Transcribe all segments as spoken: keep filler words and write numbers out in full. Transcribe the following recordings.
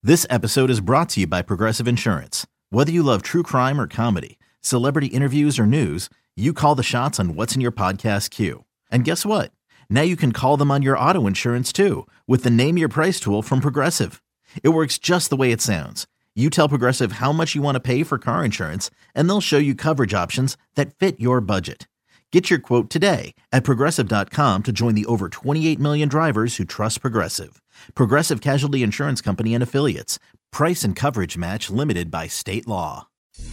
This episode is brought to you by Progressive Insurance. Whether you love true crime or comedy, celebrity interviews or news, you call the shots on what's in your podcast queue. And guess what? Now you can call them on your auto insurance too with the Name Your Price tool from Progressive. It works just the way it sounds. You tell Progressive how much you want to pay for car insurance, and they'll show you coverage options that fit your budget. Get your quote today at Progressive dot com to join the over twenty-eight million drivers who trust Progressive. Progressive Casualty Insurance Company and Affiliates. Price and coverage match limited by state law.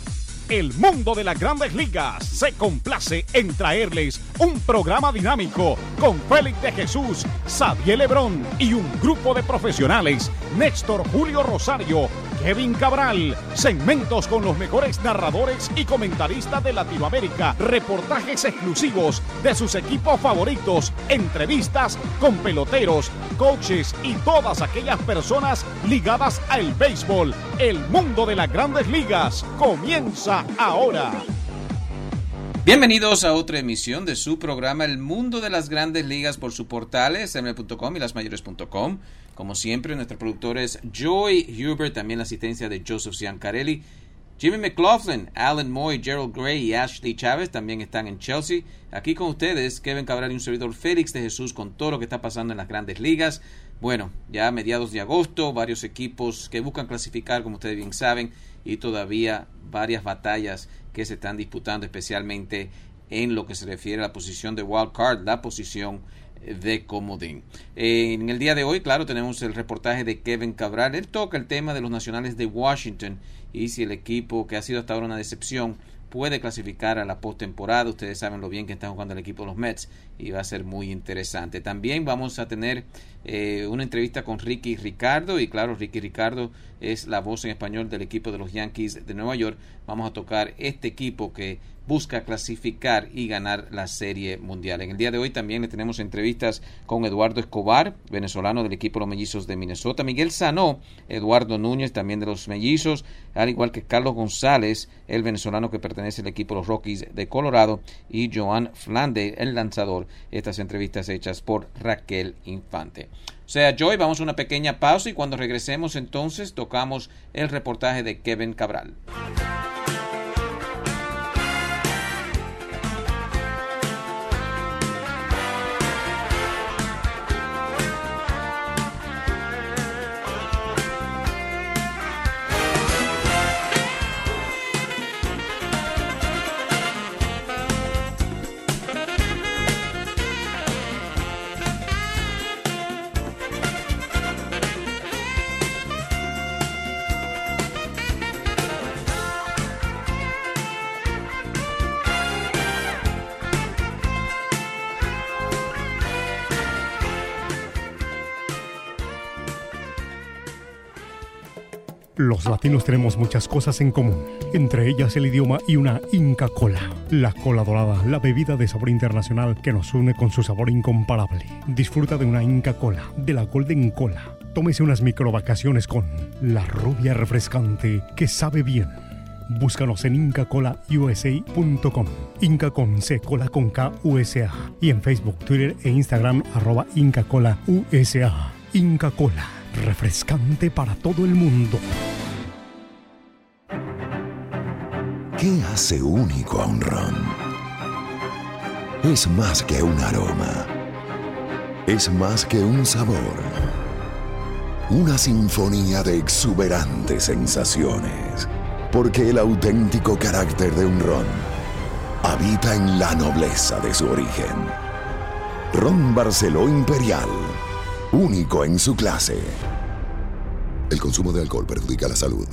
El mundo de las grandes ligas se complace en traerles un programa dinámico con Félix de Jesús, Xavier Lebrón y un grupo de profesionales, Néstor Julio Rosario, Kevin Cabral, segmentos con los mejores narradores y comentaristas de Latinoamérica, reportajes exclusivos de sus equipos favoritos, entrevistas con peloteros, coaches y todas aquellas personas ligadas al béisbol. El mundo de las grandes ligas comienza ahora. Bienvenidos a otra emisión de su programa El Mundo de las Grandes Ligas por sus portales eme eme punto com y las mayores punto com. Como siempre, nuestro productor es Joy Hubert, también la asistencia de Joseph Ciancarelli. Jimmy McLaughlin, Alan Moy, Gerald Gray y Ashley Chávez también están en Chelsea. Aquí con ustedes, Kevin Cabral y un servidor Félix de Jesús con todo lo que está pasando en las Grandes Ligas. Bueno, ya a mediados de agosto, varios equipos que buscan clasificar, como ustedes bien saben, y todavía varias batallas que se están disputando, especialmente en lo que se refiere a la posición de wild card, la posición de comodín. Eh, en el día de hoy, claro, tenemos el reportaje de Kevin Cabral. Él toca el tema de los Nacionales de Washington y si el equipo que ha sido hasta ahora una decepción puede clasificar a la postemporada. Ustedes saben lo bien que está jugando el equipo de los Mets y va a ser muy interesante. También vamos a tener eh, una entrevista con Ricky Ricardo y claro, Ricky Ricardo es la voz en español del equipo de los Yankees de Nueva York. Vamos a tocar este equipo que busca clasificar y ganar la Serie Mundial. En el día de hoy también le tenemos entrevistas con Eduardo Escobar, venezolano del equipo de los Mellizos de Minnesota, Miguel Sanó, Eduardo Núñez, también de los Mellizos, al igual que Carlos González, el venezolano que pertenece al equipo de los Rockies de Colorado, y Joan Flande, el lanzador. Estas entrevistas hechas por Raquel Infante. O sea, Joy, vamos a una pequeña pausa y cuando regresemos entonces tocamos el reportaje de Kevin Cabral. Los latinos tenemos muchas cosas en común, entre ellas el idioma y una Inca Kola. La cola dorada, la bebida de sabor internacional que nos une con su sabor incomparable. Disfruta de una Inca Kola, de la Golden Cola. Tómese unas microvacaciones con la rubia refrescante que sabe bien. Búscanos en inca cola u s a punto com. Inca con C, cola con K, U S A. Y en Facebook, Twitter e Instagram, arroba Inca Kola U S A. Inca Kola, refrescante para todo el mundo. ¿Qué hace único a un ron? Es más que un aroma. Es más que un sabor. Una sinfonía de exuberantes sensaciones. Porque el auténtico carácter de un ron habita en la nobleza de su origen. Ron Barceló Imperial, único en su clase. El consumo de alcohol perjudica la salud.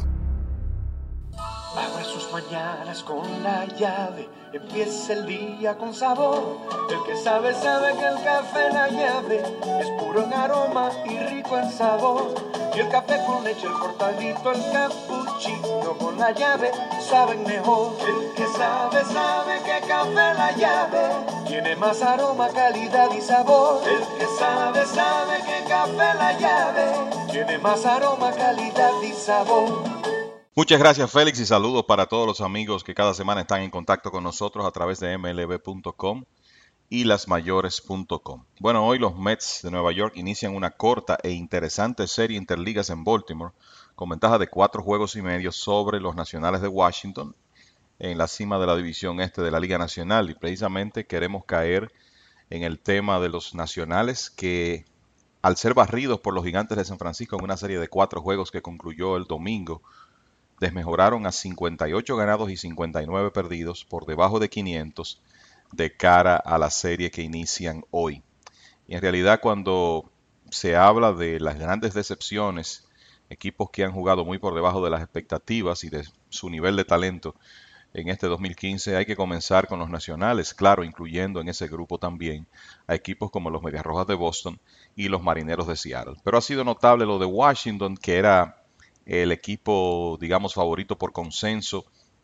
Abre sus mañanas con la llave, empieza el día con sabor. El que sabe, sabe que el café La Llave es puro en aroma y rico en sabor. Y el café con leche, el cortadito, el cappuccino con La Llave saben mejor. El que sabe, sabe que Café La Llave tiene más aroma, calidad y sabor. El que sabe, sabe que Café La Llave tiene más aroma, calidad y sabor. Muchas gracias, Félix, y saludos para todos los amigos que cada semana están en contacto con nosotros a través de eme ele be punto com y las mayores punto com. Bueno, hoy los Mets de Nueva York inician una corta e interesante serie interligas en Baltimore con ventaja de cuatro juegos y medio sobre los Nacionales de Washington en la cima de la división este de la Liga Nacional. Y precisamente queremos caer en el tema de los Nacionales, que al ser barridos por los Gigantes de San Francisco en una serie de cuatro juegos que concluyó el domingo, desmejoraron a cincuenta y ocho ganados y cincuenta y nueve perdidos, por debajo de quinientos de cara a la serie que inician hoy. Y en realidad, cuando se habla de las grandes decepciones, equipos que han jugado muy por debajo de las expectativas y de su nivel de talento en este dos mil quince, hay que comenzar con los Nacionales, claro, incluyendo en ese grupo también a equipos como los Medias Rojas de Boston y los Marineros de Seattle. Pero ha sido notable lo de Washington, que era el equipo, digamos, favorito por consenso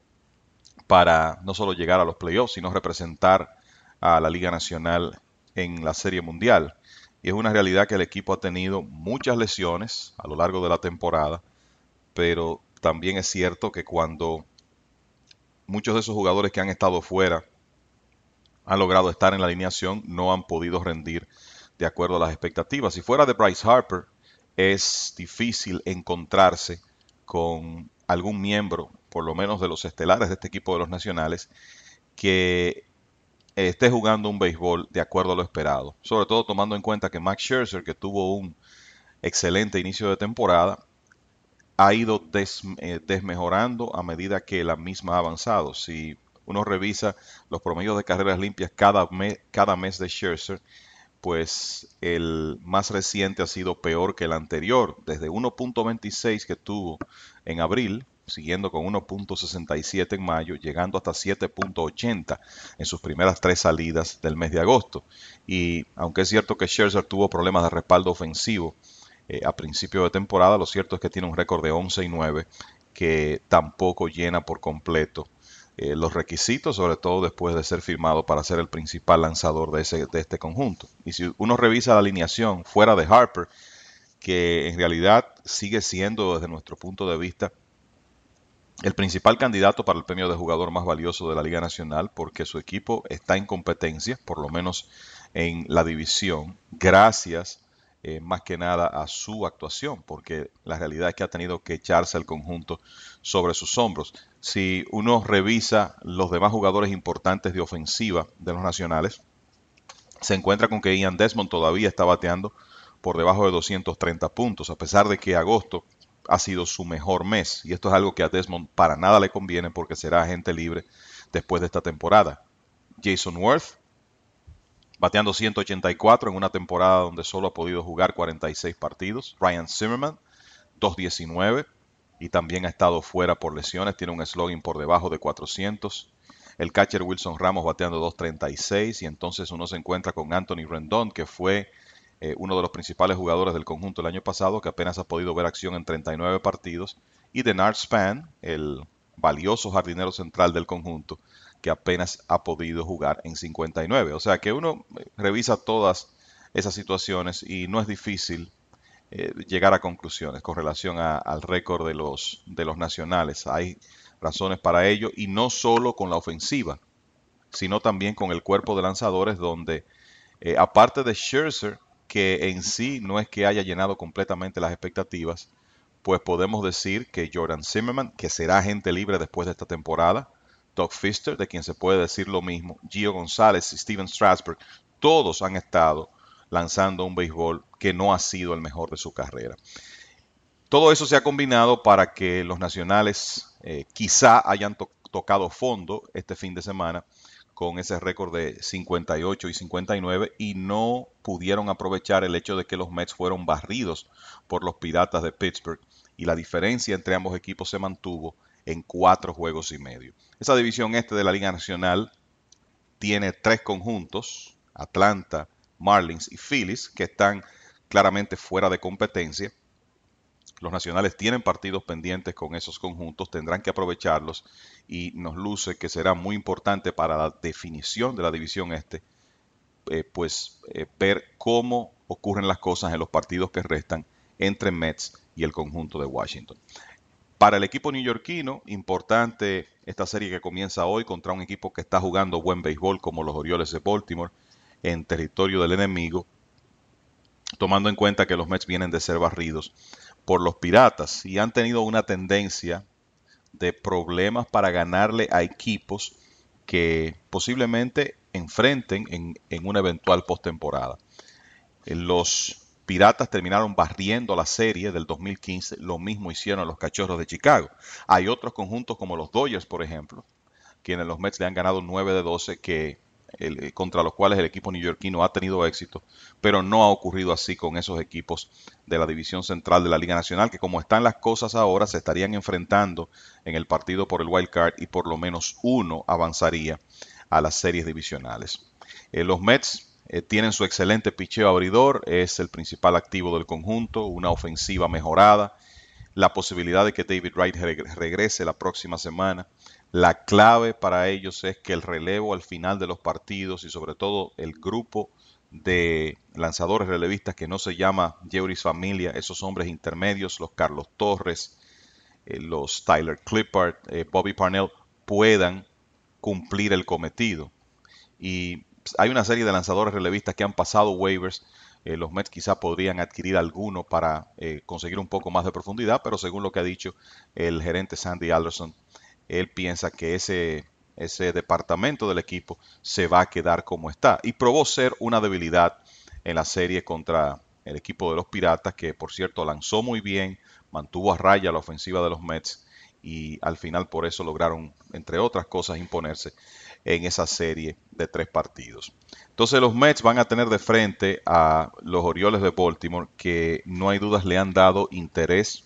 para no solo llegar a los playoffs, sino representar a la Liga Nacional en la Serie Mundial. Y es una realidad que el equipo ha tenido muchas lesiones a lo largo de la temporada, pero también es cierto que cuando muchos de esos jugadores que han estado fuera han logrado estar en la alineación, no han podido rendir de acuerdo a las expectativas. Si fuera de Bryce Harper, es difícil encontrarse con algún miembro, por lo menos de los estelares de este equipo de los Nacionales, que esté jugando un béisbol de acuerdo a lo esperado. Sobre todo tomando en cuenta que Max Scherzer, que tuvo un excelente inicio de temporada, ha ido des, eh, desmejorando a medida que la misma ha avanzado. Si uno revisa los promedios de carreras limpias cada, me, cada mes de Scherzer, pues el más reciente ha sido peor que el anterior, desde uno punto veintiséis que tuvo en abril, siguiendo con uno punto sesenta y siete en mayo, llegando hasta siete punto ochenta en sus primeras tres salidas del mes de agosto. Y aunque es cierto que Scherzer tuvo problemas de respaldo ofensivo eh, a principio de temporada, lo cierto es que tiene un récord de once y nueve que tampoco llena por completo Eh, los requisitos, sobre todo después de ser firmado para ser el principal lanzador de, ese, de este conjunto. Y si uno revisa la alineación fuera de Harper, que en realidad sigue siendo desde nuestro punto de vista el principal candidato para el premio de jugador más valioso de la Liga Nacional, porque su equipo está en competencia, por lo menos en la división, gracias Eh, más que nada a su actuación, porque la realidad es que ha tenido que echarse el conjunto sobre sus hombros. Si uno revisa los demás jugadores importantes de ofensiva de los Nacionales, se encuentra con que Ian Desmond todavía está bateando por debajo de doscientos treinta puntos, a pesar de que agosto ha sido su mejor mes, y esto es algo que a Desmond para nada le conviene porque será agente libre después de esta temporada. Jason Worth, bateando ciento ochenta y cuatro en una temporada donde solo ha podido jugar cuarenta y seis partidos. Ryan Zimmerman, doscientos diecinueve, y también ha estado fuera por lesiones. Tiene un slugging por debajo de cuatrocientos. El catcher Wilson Ramos bateando doscientos treinta y seis. Y entonces uno se encuentra con Anthony Rendon, que fue eh, uno de los principales jugadores del conjunto el año pasado, que apenas ha podido ver acción en treinta y nueve partidos. Y Denard Span, el valioso jardinero central del conjunto, que apenas ha podido jugar en cincuenta y nueve. O sea que uno revisa todas esas situaciones y no es difícil eh, llegar a conclusiones con relación a, al récord de los, de los Nacionales. Hay razones para ello, y no solo con la ofensiva, sino también con el cuerpo de lanzadores, donde eh, aparte de Scherzer, que en sí no es que haya llenado completamente las expectativas, pues podemos decir que Jordan Zimmerman, que será agente libre después de esta temporada, Doug Fister, de quien se puede decir lo mismo, Gio González y Steven Strasburg, todos han estado lanzando un béisbol que no ha sido el mejor de su carrera. Todo eso se ha combinado para que los Nacionales eh, quizá hayan to- tocado fondo este fin de semana con ese récord de cincuenta y ocho y cincuenta y nueve, y no pudieron aprovechar el hecho de que los Mets fueron barridos por los Piratas de Pittsburgh, y la diferencia entre ambos equipos se mantuvo en cuatro juegos y medio. Esa división este de la Liga Nacional tiene tres conjuntos, Atlanta, Marlins y Phillies, que están claramente fuera de competencia. Los Nacionales tienen partidos pendientes con esos conjuntos, tendrán que aprovecharlos, y nos luce que será muy importante para la definición de la división este, eh, pues eh, ver cómo ocurren las cosas en los partidos que restan entre Mets y el conjunto de Washington. Para el equipo neoyorquino, importante esta serie que comienza hoy contra un equipo que está jugando buen béisbol como los Orioles de Baltimore en territorio del enemigo, tomando en cuenta que los Mets vienen de ser barridos por los Piratas y han tenido una tendencia de problemas para ganarle a equipos que posiblemente enfrenten en, en una eventual postemporada. Los Piratas terminaron barriendo la serie del dos mil quince, lo mismo hicieron los Cachorros de Chicago. Hay otros conjuntos como los Dodgers, por ejemplo, quienes los Mets le han ganado nueve de doce, que el, contra los cuales el equipo neoyorquino ha tenido éxito, pero no ha ocurrido así con esos equipos de la división central de la Liga Nacional, que como están las cosas ahora, se estarían enfrentando en el partido por el wild card y por lo menos uno avanzaría a las series divisionales. Eh, los Mets eh, tienen su excelente picheo abridor, es el principal activo del conjunto, una ofensiva mejorada, la posibilidad de que David Wright regrese la próxima semana. La clave para ellos es que el relevo al final de los partidos y sobre todo el grupo de lanzadores relevistas que no se llama Jeurys Familia, esos hombres intermedios, los Carlos Torres, eh, los Tyler Clippard, eh, Bobby Parnell, puedan cumplir el cometido. Y hay una serie de lanzadores relevistas que han pasado waivers. Eh, los Mets quizá podrían adquirir alguno para eh, conseguir un poco más de profundidad, pero según lo que ha dicho el gerente Sandy Alderson, él piensa que ese, ese departamento del equipo se va a quedar como está. Y probó ser una debilidad en la serie contra el equipo de los Piratas, que por cierto lanzó muy bien, mantuvo a raya la ofensiva de los Mets y al final por eso lograron, entre otras cosas, imponerse en esa serie de tres partidos. Entonces los Mets van a tener de frente a los Orioles de Baltimore, que no hay dudas le han dado interés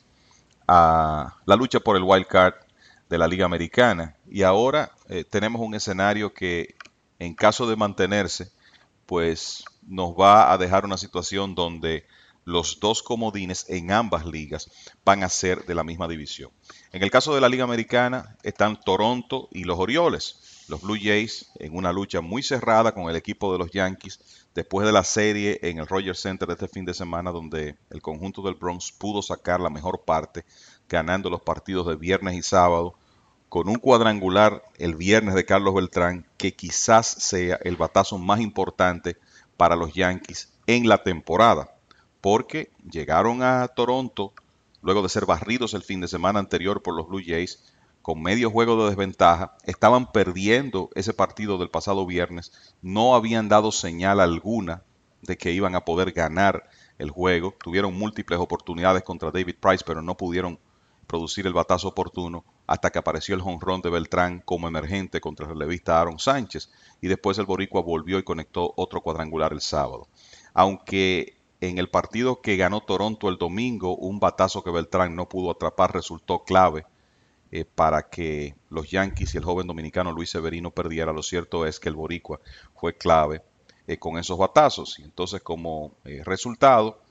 a la lucha por el wild card de la Liga Americana. Y ahora eh, tenemos un escenario que en caso de mantenerse, pues nos va a dejar una situación donde los dos comodines en ambas ligas van a ser de la misma división. En el caso de la Liga Americana están Toronto y los Orioles. Los Blue Jays en una lucha muy cerrada con el equipo de los Yankees después de la serie en el Rogers Center de este fin de semana, donde el conjunto del Bronx pudo sacar la mejor parte ganando los partidos de viernes y sábado con un cuadrangular el viernes de Carlos Beltrán, que quizás sea el batazo más importante para los Yankees en la temporada, porque llegaron a Toronto luego de ser barridos el fin de semana anterior por los Blue Jays con medio juego de desventaja, estaban perdiendo ese partido del pasado viernes, no habían dado señal alguna de que iban a poder ganar el juego, tuvieron múltiples oportunidades contra David Price, pero no pudieron producir el batazo oportuno hasta que apareció el jonrón de Beltrán como emergente contra el relevista Aaron Sánchez, y después el boricua volvió y conectó otro cuadrangular el sábado. Aunque en el partido que ganó Toronto el domingo, un batazo que Beltrán no pudo atrapar resultó clave eh, para que los Yankees y el joven dominicano Luis Severino perdiera. Lo cierto es que el boricua fue clave eh, con esos batazos, y entonces como eh, resultado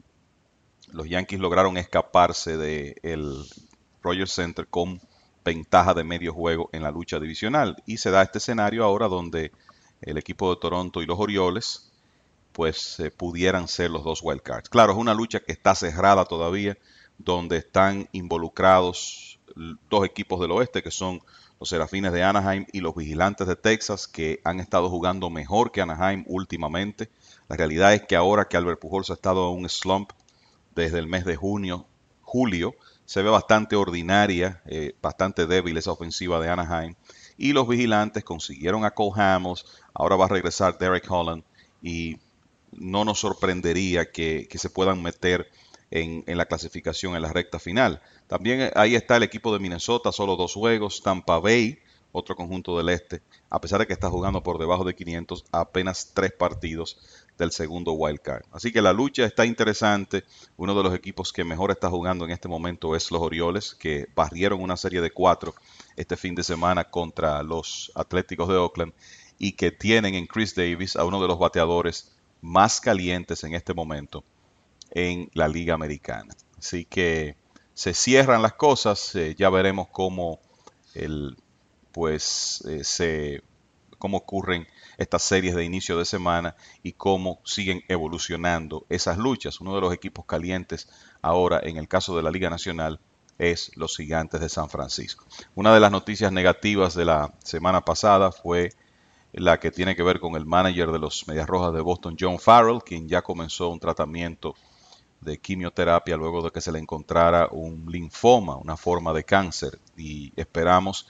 los Yankees lograron escaparse del Rogers Center con ventaja de medio juego en la lucha divisional, y se da este escenario ahora donde el equipo de Toronto y los Orioles pues eh, pudieran ser los dos wild cards. Claro, es una lucha que está cerrada todavía, donde están involucrados dos equipos del oeste, que son los Serafines de Anaheim y los Vigilantes de Texas, que han estado jugando mejor que Anaheim últimamente. La realidad es que ahora que Albert Pujols ha estado en un slump desde el mes de junio, julio, se ve bastante ordinaria, eh, bastante débil esa ofensiva de Anaheim. Y los Vigilantes consiguieron a Cole Hamels, ahora va a regresar Derek Holland, y no nos sorprendería que, que se puedan meter en, en la clasificación en la recta final. También ahí está el equipo de Minnesota, solo dos juegos. Tampa Bay, otro conjunto del este, a pesar de que está jugando por debajo de quinientos, apenas tres partidos del segundo wild card. Así que la lucha está interesante. Uno de los equipos que mejor está jugando en este momento es los Orioles, que barrieron una serie de cuatro este fin de semana contra los Atléticos de Oakland, y que tienen en Chris Davis a uno de los bateadores más calientes en este momento en la Liga Americana. Así que se cierran las cosas, eh, ya veremos cómo el, pues, eh, se, cómo ocurren estas series de inicio de semana y cómo siguen evolucionando esas luchas. Uno de los equipos calientes ahora en el caso de la Liga Nacional es los Gigantes de San Francisco. Una de las noticias negativas de la semana pasada fue la que tiene que ver con el manager de los Medias Rojas de Boston, John Farrell, quien ya comenzó un tratamiento de quimioterapia luego de que se le encontrara un linfoma, una forma de cáncer, y esperamos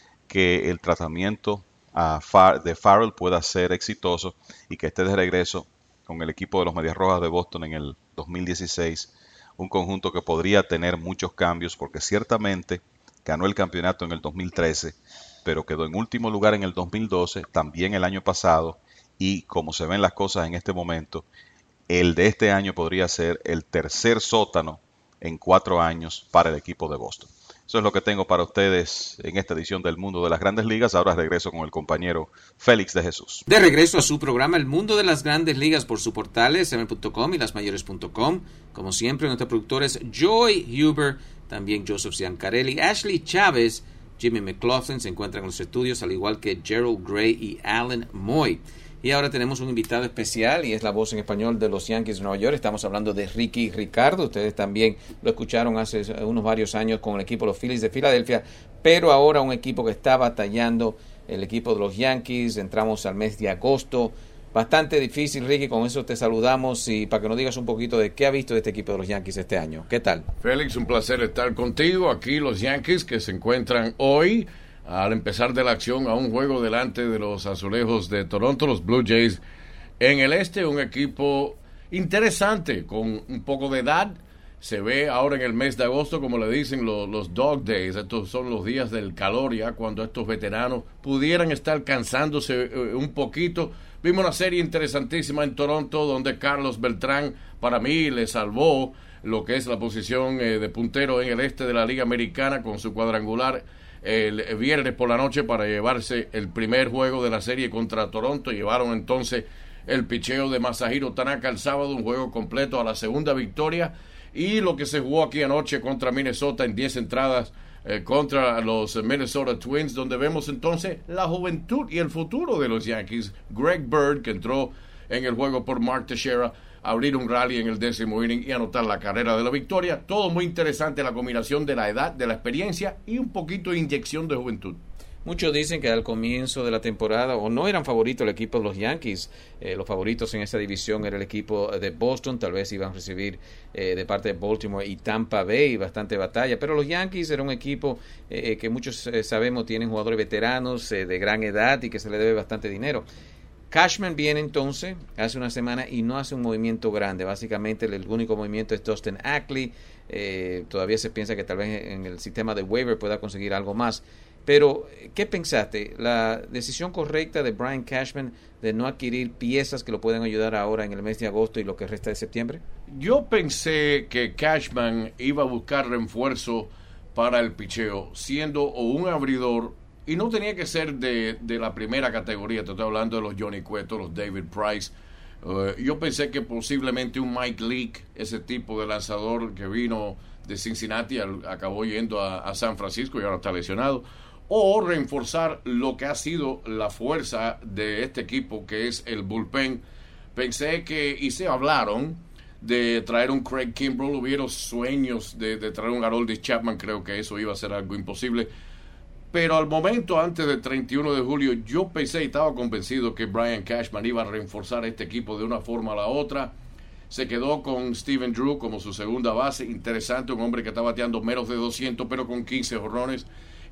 que el tratamiento a Far- de Farrell pueda ser exitoso y que esté de regreso con el equipo de los Medias Rojas de Boston en el dos mil dieciséis, un conjunto que podría tener muchos cambios porque ciertamente ganó el campeonato en el dos mil trece, pero quedó en último lugar en el dos mil doce, también el año pasado, y como se ven las cosas en este momento, el de este año podría ser el tercer sótano en cuatro años para el equipo de Boston. Eso es lo que tengo para ustedes en esta edición del Mundo de las Grandes Ligas. Ahora regreso con el compañero Félix de Jesús. De regreso a su programa El Mundo de las Grandes Ligas por su portales M punto com y las mayores punto com. Como siempre, nuestros productores Joy Huber, también Joseph Ciancarelli, Ashley Chávez, Jimmy McLaughlin se encuentran en los estudios, al igual que Gerald Gray y Alan Moy. Y ahora tenemos un invitado especial y es la voz en español de los Yankees de Nueva York. Estamos hablando de Ricky Ricardo. Ustedes también lo escucharon hace unos varios años con el equipo de los Phillies de Filadelfia, pero ahora un equipo que está batallando, el equipo de los Yankees. Entramos al mes de agosto. Bastante difícil, Ricky, con eso te saludamos y para que nos digas un poquito de qué ha visto de este equipo de los Yankees este año. ¿Qué tal? Félix, un placer estar contigo. Aquí los Yankees que se encuentran hoy al empezar de la acción a un juego delante de los Azulejos de Toronto, los Blue Jays en el este, un equipo interesante con un poco de edad. Se ve ahora en el mes de agosto, como le dicen, los, los Dog Days. Estos son los días del calor ya, cuando estos veteranos pudieran estar cansándose eh, un poquito. Vimos una serie interesantísima en Toronto donde Carlos Beltrán para mí le salvó lo que es la posición eh, de puntero en el este de la Liga Americana con su cuadrangular el viernes por la noche para llevarse el primer juego de la serie contra Toronto. Llevaron entonces el picheo de Masahiro Tanaka el sábado, un juego completo a la segunda victoria, y lo que se jugó aquí anoche contra Minnesota en diez entradas eh, contra los Minnesota Twins, donde vemos entonces la juventud y el futuro de los Yankees. Greg Bird, que entró en el juego por Mark Teixeira, abrir un rally en el décimo inning y anotar la carrera de la victoria. Todo muy interesante, la combinación de la edad, de la experiencia y un poquito de inyección de juventud. Muchos dicen que al comienzo de la temporada o no eran favoritos el equipo de los Yankees. Eh, los favoritos en esa división era el equipo de Boston. Tal vez iban a recibir eh, de parte de Baltimore y Tampa Bay bastante batalla. Pero los Yankees era un equipo eh, que muchos eh, sabemos tienen jugadores veteranos eh, de gran edad y que se le debe bastante dinero. Cashman viene entonces hace una semana y no hace un movimiento grande. Básicamente el único movimiento es Dustin Ackley. Eh, todavía se piensa que tal vez en el sistema de waiver pueda conseguir algo más. Pero, ¿qué pensaste? ¿La decisión correcta de Brian Cashman de no adquirir piezas que lo puedan ayudar ahora en el mes de agosto y lo que resta de septiembre? Yo pensé que Cashman iba a buscar refuerzo para el picheo, siendo o un abridor, y no tenía que ser de, de la primera categoría. Te estoy hablando de los Johnny Cueto, los David Price. Uh, yo pensé que posiblemente un Mike Leake, ese tipo de lanzador que vino de Cincinnati, al, acabó yendo a, a San Francisco y ahora está lesionado, o reforzar lo que ha sido la fuerza de este equipo, que es el bullpen. Pensé que, y se hablaron de traer un Craig Kimbrell, hubieron sueños de, de traer un Aroldis Chapman, creo que eso iba a ser algo imposible. Pero al momento, antes del treinta y uno de julio, yo pensé y estaba convencido que Brian Cashman iba a reforzar este equipo de una forma a la otra. Se quedó con Steven Drew como su segunda base. Interesante, un hombre que está bateando menos de doscientos, pero con quince jonrones.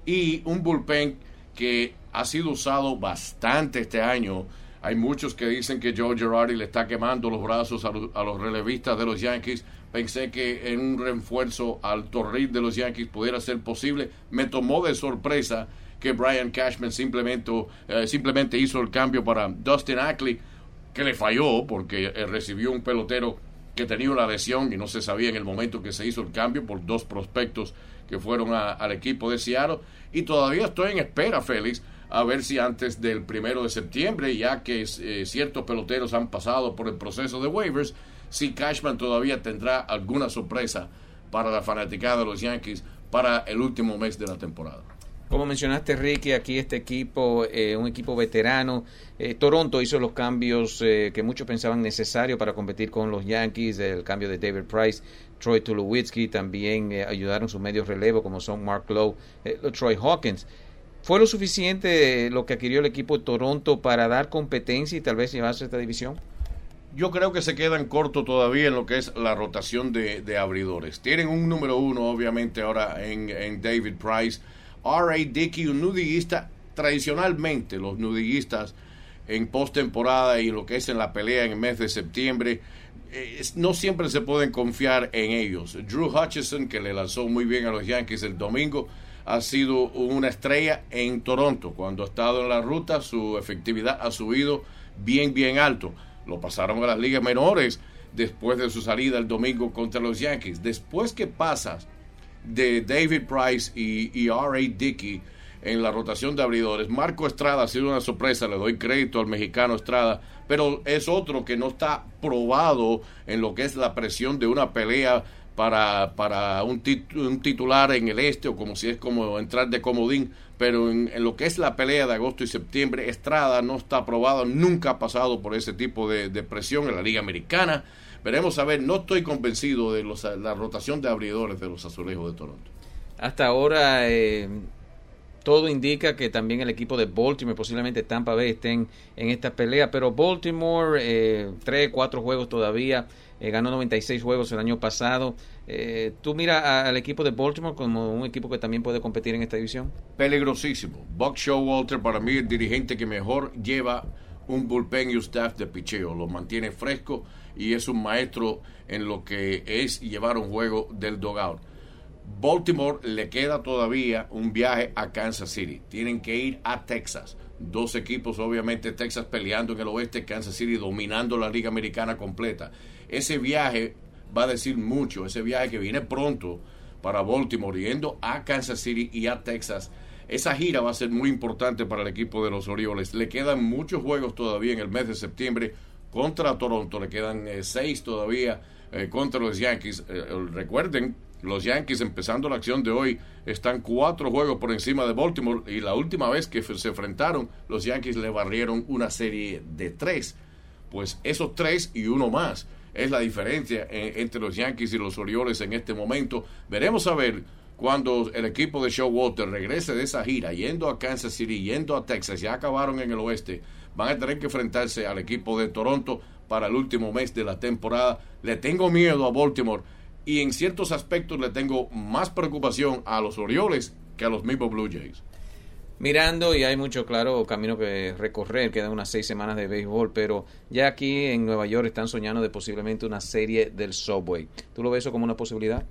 Y un bullpen que ha sido usado bastante este año. Hay muchos que dicen que Joe Girardi le está quemando los brazos a los, a los relevistas de los Yankees. Pensé que en un refuerzo al torril de los Yankees pudiera ser posible. Me tomó de sorpresa que Brian Cashman simplemente, eh, simplemente hizo el cambio para Dustin Ackley, que le falló porque eh, recibió un pelotero que tenía una lesión y no se sabía en el momento que se hizo el cambio por dos prospectos que fueron a, al equipo de Seattle. Y todavía estoy en espera, Félix, a ver si antes del primero de septiembre, ya que eh, ciertos peloteros han pasado por el proceso de waivers, si Cashman todavía tendrá alguna sorpresa para la fanaticada de los Yankees para el último mes de la temporada. Como mencionaste, Ricky, aquí este equipo, eh, un equipo veterano. Eh, Toronto hizo los cambios eh, que muchos pensaban necesarios para competir con los Yankees, el cambio de David Price, Troy Tulowitzki, también eh, ayudaron sus medios relevo como son Mark Lowe, eh, Troy Hawkins. ¿Fue lo suficiente eh, lo que adquirió el equipo de Toronto para dar competencia y tal vez llevarse esta división? yo creo que se quedan cortos todavía en lo que es la rotación de, de abridores. Tienen un número uno, obviamente, ahora en, en David Price. R A. Dickey, un nudiguista, tradicionalmente los nudiguistas en postemporada y lo que es en la pelea en el mes de septiembre, eh, no siempre se pueden confiar en ellos. Drew Hutchison, que le lanzó muy bien a los Yankees el domingo, ha sido una estrella en Toronto. Cuando ha estado en la ruta, su efectividad ha subido bien, bien alto. Lo pasaron a las ligas menores después de su salida el domingo contra los Yankees. Después que pasas de David Price y, y R A. Dickey en la rotación de abridores, Marco Estrada ha sido una sorpresa, le doy crédito al mexicano Estrada, pero es otro que no está probado en lo que es la presión de una pelea para, para un, tit, un titular en el este, o como si es como entrar de comodín, pero en, en lo que es la pelea de agosto y septiembre, Estrada no está probado, nunca ha pasado por ese tipo de, de presión en la Liga Americana. Veremos a ver, no estoy convencido de los, la rotación de abridores de los Azulejos de Toronto. Hasta ahora eh, todo indica que también el equipo de Baltimore, posiblemente Tampa Bay, estén en esta pelea, pero Baltimore, eh, tres, cuatro juegos todavía, eh, ganó noventa y seis juegos el año pasado. Eh, ¿Tú miras al equipo de Baltimore como un equipo que también puede competir en esta división? Peligrosísimo. Buck Showalter, para mí, el dirigente que mejor lleva un bullpen y un staff de picheo, lo mantiene fresco y es un maestro en lo que es llevar un juego del dugout. Baltimore le queda todavía un viaje a Kansas City, tienen que ir a Texas, dos equipos, obviamente Texas peleando en el oeste, Kansas City dominando la Liga Americana completa. Ese viaje va a decir mucho, ese viaje que viene pronto para Baltimore, yendo a Kansas City y a Texas. Esa gira va a ser muy importante para el equipo de los Orioles. Le quedan muchos juegos todavía en el mes de septiembre contra Toronto. Le quedan eh, seis todavía eh, contra los Yankees. Eh, recuerden, los Yankees, empezando la acción de hoy, están cuatro juegos por encima de Baltimore. Y la última vez que se enfrentaron, los Yankees le barrieron una serie de tres. Pues esos tres y uno más es la diferencia eh, entre los Yankees y los Orioles en este momento. Veremos a ver cuando el equipo de Showalter regrese de esa gira, yendo a Kansas City, yendo a Texas, ya acabaron en el oeste, van a tener que enfrentarse al equipo de Toronto para el último mes de la temporada. Le tengo miedo a Baltimore y en ciertos aspectos le tengo más preocupación a los Orioles que a los mismos Blue Jays. Mirando, y hay mucho, claro, camino que recorrer, quedan unas seis semanas de béisbol, pero ya aquí en Nueva York están soñando de posiblemente una serie del Subway. ¿Tú lo ves eso como una posibilidad?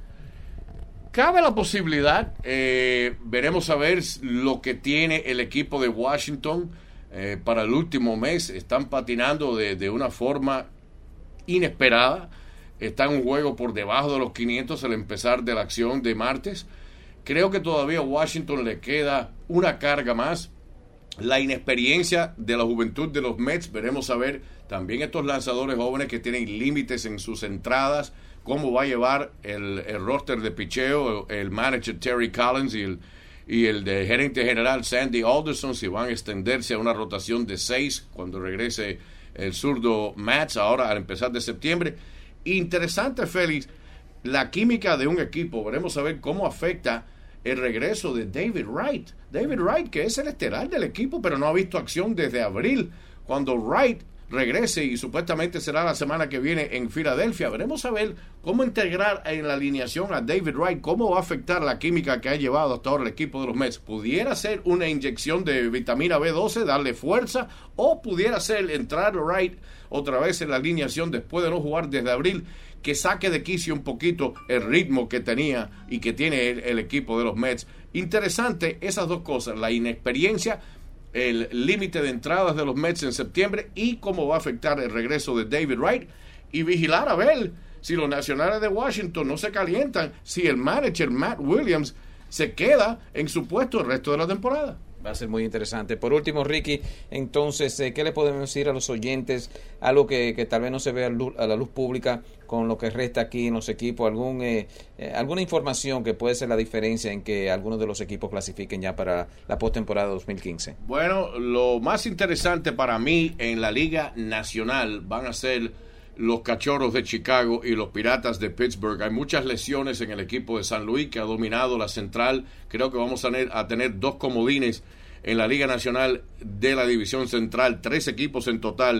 Cabe la posibilidad, eh, veremos a ver lo que tiene el equipo de Washington eh, para el último mes. Están patinando de, de una forma inesperada, están un juego por debajo de los quinientos al empezar de la acción de martes. Creo que todavía a Washington le queda una carga más, la inexperiencia de la juventud de los Mets. Veremos a ver también estos lanzadores jóvenes que tienen límites en sus entradas, cómo va a llevar el, el roster de picheo, el, el manager Terry Collins y el, y el de gerente general Sandy Alderson, si van a extenderse a una rotación de seis cuando regrese el zurdo Matz ahora al empezar de septiembre. Interesante, Félix, la química de un equipo. Veremos a ver cómo afecta el regreso de David Wright. David Wright, que es el estelar del equipo, pero no ha visto acción desde abril, cuando Wright regrese, y supuestamente será la semana que viene en Filadelfia. Veremos a ver cómo integrar en la alineación a David Wright, cómo va a afectar la química que ha llevado hasta ahora el equipo de los Mets. Pudiera ser una inyección de vitamina B doce, darle fuerza, o pudiera ser entrar Wright otra vez en la alineación después de no jugar desde abril, que saque de quicio un poquito el ritmo que tenía y que tiene el, el equipo de los Mets. Interesante esas dos cosas, la inexperiencia, el límite de entradas de los Mets en septiembre y cómo va a afectar el regreso de David Wright, y vigilar a ver si los Nacionales de Washington no se calientan, si el manager Matt Williams se queda en su puesto el resto de la temporada. Va a ser muy interesante. Por último, Ricky, entonces, ¿qué le podemos decir a los oyentes? Algo que, que tal vez no se vea a la luz pública con lo que resta aquí en los equipos, algún eh, eh, alguna información que puede ser la diferencia en que algunos de los equipos clasifiquen ya para la postemporada dos mil quince. Bueno, lo más interesante para mí en la Liga Nacional van a ser los Cachorros de Chicago y los Piratas de Pittsburgh. Hay muchas lesiones en el equipo de San Luis, que ha dominado la central. Creo que vamos a tener, a tener dos comodines en la Liga Nacional de la División Central, tres equipos en total.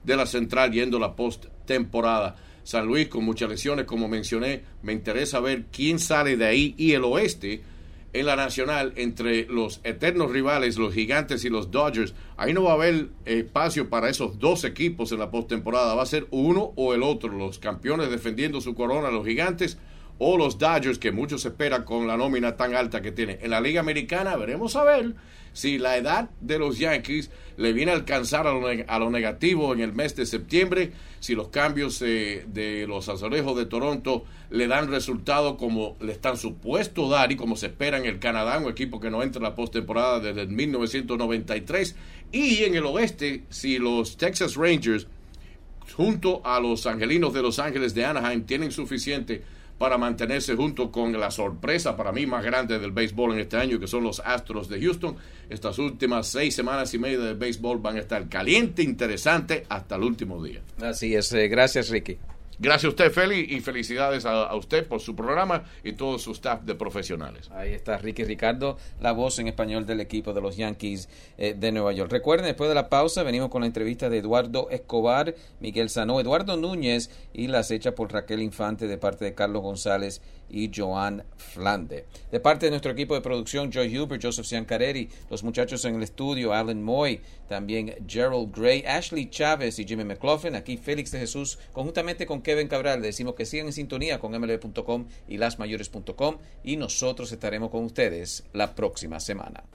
de la Central yendo a la postemporada. San Luis con muchas lesiones, como mencioné, me interesa ver quién sale de ahí, y el oeste en la Nacional, entre los eternos rivales, los Gigantes y los Dodgers, ahí no va a haber espacio para esos dos equipos en la postemporada, va a ser uno o el otro, los campeones defendiendo su corona, los Gigantes, o los Dodgers, que muchos esperan con la nómina tan alta que tiene. En la Liga Americana veremos a ver si la edad de los Yankees le viene a alcanzar a lo, neg- a lo negativo en el mes de septiembre, si los cambios eh, de los Azulejos de Toronto le dan resultado como le están supuestos dar y como se espera en el Canadá, un equipo que no entra en la postemporada desde mil novecientos noventa y tres, y en el oeste, si los Texas Rangers junto a los Angelinos de Los Ángeles de Anaheim tienen suficiente para mantenerse junto con la sorpresa para mí más grande del béisbol en este año, que son los Astros de Houston. Estas últimas seis semanas y media del béisbol van a estar caliente, interesante hasta el último día. Así es, eh, gracias Ricky. Gracias a usted, Feli, y felicidades a, a usted por su programa y todo su staff de profesionales. Ahí está Ricky Ricardo, la voz en español del equipo de los Yankees eh, de Nueva York. Recuerden, después de la pausa venimos con la entrevista de Eduardo Escobar, Miguel Sanó, Eduardo Núñez y las hechas por Raquel Infante de parte de Carlos González y Joan Flande. De parte de nuestro equipo de producción, Joy Huber, Joseph Ciancarelli, los muchachos en el estudio, Alan Moy, también Gerald Gray, Ashley Chávez y Jimmy McLaughlin, aquí Félix de Jesús, conjuntamente con Kevin Cabral, le decimos que sigan en sintonía con M L B punto com y las mayores punto com, y nosotros estaremos con ustedes la próxima semana.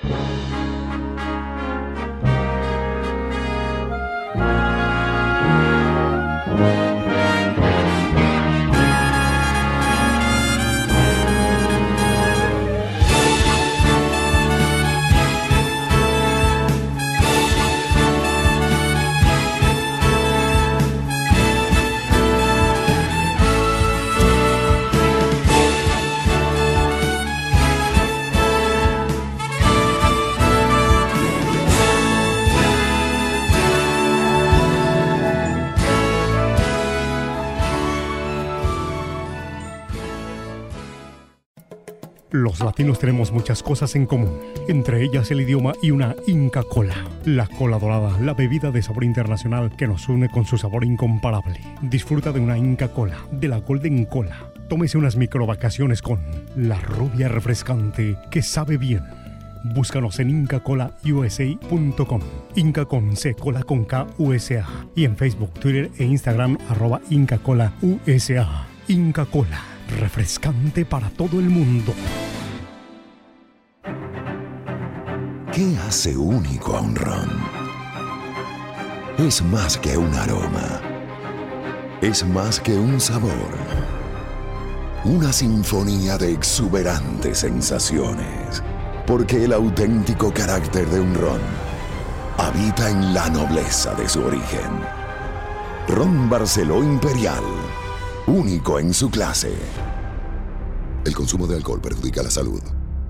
Los latinos tenemos muchas cosas en común, entre ellas el idioma y una Inca Kola. La Cola Dorada, la bebida de sabor internacional que nos une con su sabor incomparable. Disfruta de una Inca Kola, de la Golden Cola. Tómese unas microvacaciones con la rubia refrescante que sabe bien. Búscanos en inca cola u s a punto com. Inca con C, Cola con K, U S A. Y en Facebook, Twitter e Instagram, arroba Inca Cola U S A. Inca Kola, refrescante para todo el mundo. ¿Qué hace único a un ron? Es más que un aroma. Es más que un sabor. Una sinfonía de exuberantes sensaciones. Porque el auténtico carácter de un ron habita en la nobleza de su origen. Ron Barceló Imperial, único en su clase. El consumo de alcohol perjudica la salud.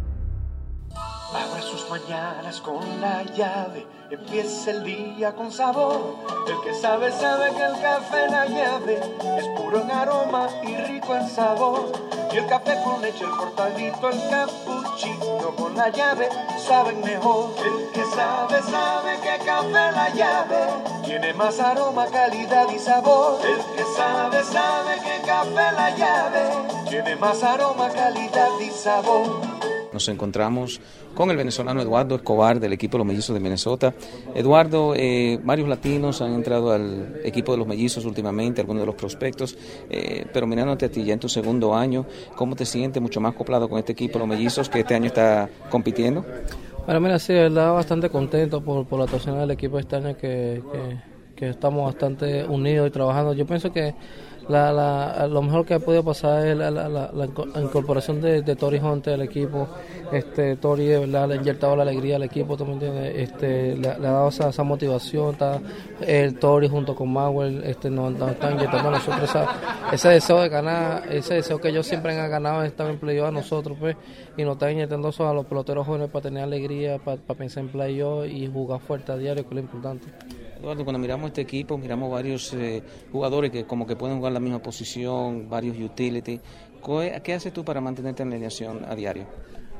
Abre sus mañanas con la llave, empieza el día con sabor. El que sabe, sabe que el café La Llave es puro en aroma y rico en sabor. Y el café con leche, el cortadito, el cappuccino con La Llave saben mejor. El que sabe, sabe que café La Llave tiene más aroma, calidad y sabor. El que sabe, sabe que café La Llave tiene más aroma, calidad y sabor. Nos encontramos con el venezolano Eduardo Escobar del equipo de los Mellizos de Minnesota. Eduardo, eh, varios latinos han entrado al equipo de los Mellizos últimamente, algunos de los prospectos, eh, pero mirándote a ti ya en tu segundo año, ¿cómo te sientes mucho más acoplado con este equipo de los Mellizos que este año está compitiendo? Bueno, mira, sí, de verdad bastante contento por, por la actuación del equipo este año, que, que, que estamos bastante unidos y trabajando. Yo pienso que La, la, lo mejor que ha podido pasar es la, la, la, la incorporación de, de Tori Hunter al equipo. Este, Tori de verdad le ha inyectado la alegría al equipo, ¿tú me entiendes? Este, le, le ha dado esa, esa motivación. Está, el Tori junto con Mauer este, nos, nos están inyectando a nosotros esa, ese deseo de ganar, ese deseo que ellos siempre han ganado, están en playoff a nosotros, pues, y nos están inyectando eso a los peloteros jóvenes para tener alegría, para, para pensar en playoff y jugar fuerte a diario, que es lo importante. Eduardo, cuando miramos este equipo, miramos varios eh, jugadores que como que pueden jugar la misma posición, varios utility. ¿Qué haces tú para mantenerte en la alineación a diario?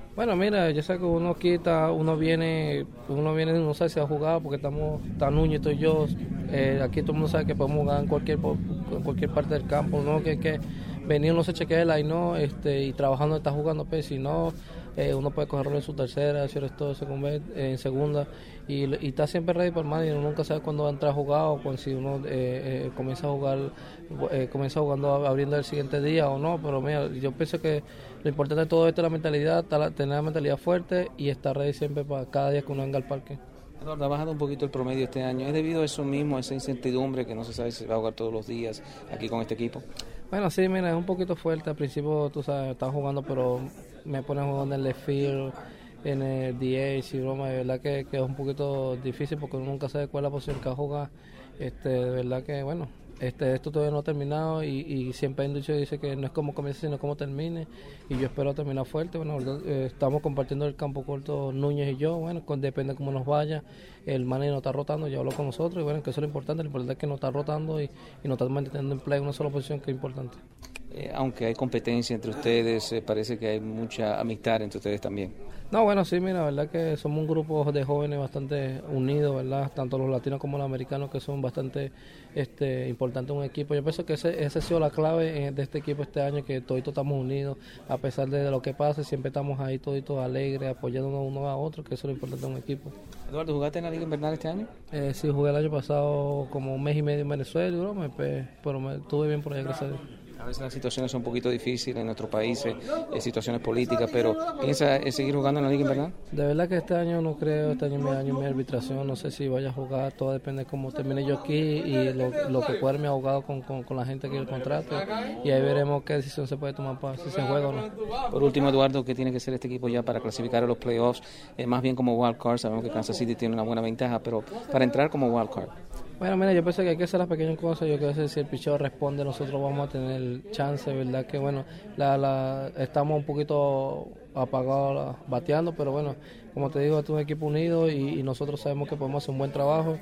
Bueno, mira, yo sé que uno quita, uno viene, uno viene, no sabe si ha jugado porque estamos, está Núñez y yo, eh, aquí todo el mundo sabe que podemos jugar en cualquier, en cualquier parte del campo, no que, que venir uno se chequea el no, este, y trabajando está jugando, pues si no, eh, uno puede cogerlo en su tercera, hacer esto eh, en segunda, y, y está siempre ready para el man, y uno nunca sabe cuándo va a entrar a jugar o cuando, si uno eh, eh, comienza a jugar, eh, comienza jugando abriendo el siguiente día o no, pero mira, yo pienso que lo importante de todo esto es la mentalidad, tener la mentalidad fuerte y estar ready siempre para cada día que uno venga al parque. Eduardo, ha bajado un poquito el promedio este año. ¿Es debido a eso mismo, a esa incertidumbre que no se sabe si va a jugar todos los días aquí con este equipo? Bueno, sí, mira, es un poquito fuerte. Al principio, tú sabes, estaba jugando, pero me ponen jugando en el left field, en el D H y broma. De verdad que, que es un poquito difícil porque uno nunca sabe cuál es la posición que va a jugar. Este, de verdad que, bueno, este, esto todavía no ha terminado y, y siempre hay un dicho que dice que no es como comienza, sino como termine. Y yo espero terminar fuerte. Bueno, eh, estamos compartiendo el campo corto Núñez y yo. Bueno, con, depende de cómo nos vaya. El manager no está rotando, ya habló con nosotros. Y bueno, que eso es lo importante. Lo importante es que no está rotando y, y no está manteniendo en play una sola posición, que es importante. Eh, aunque hay competencia entre ustedes, eh, parece que hay mucha amistad entre ustedes también. No, bueno, sí, mira, la verdad que somos un grupo de jóvenes bastante unidos, ¿verdad? Tanto los latinos como los americanos, que son bastante este, importantes en un equipo. Yo pienso que ese, esa ha sido la clave de este equipo este año, que toditos estamos unidos, a pesar de lo que pase, siempre estamos ahí toditos alegres, apoyándonos uno a otro, que eso es lo importante de un equipo. Eduardo, ¿jugaste en la Liga Invernal este año? Eh, sí, jugué el año pasado como un mes y medio en Venezuela, ¿no? me, pero me estuve bien por allá, gracias a Dios. A veces las situaciones son un poquito difíciles en nuestros países, eh, situaciones políticas, pero ¿piensa eh, seguir jugando en la Liga Invernal? De verdad que este año no creo, este año es mi año, mi arbitración, no sé si vaya a jugar, todo depende de cómo termine yo aquí y lo, lo que cuadre mi abogado con, con, con la gente que el contrato, y ahí veremos qué decisión se puede tomar para si se juega o no. Por último, Eduardo, ¿qué tiene que ser este equipo ya para clasificar a los playoffs? Eh, más bien como wild card, sabemos que Kansas City tiene una buena ventaja, pero para entrar como wild card. Bueno, mira, yo pienso que hay que hacer las pequeñas cosas. Yo creo que si el picheo responde, nosotros vamos a tener chance, ¿verdad? Que bueno, la, la, estamos un poquito apagados bateando, pero bueno, como te digo, este es un equipo unido y, y nosotros sabemos que podemos hacer un buen trabajo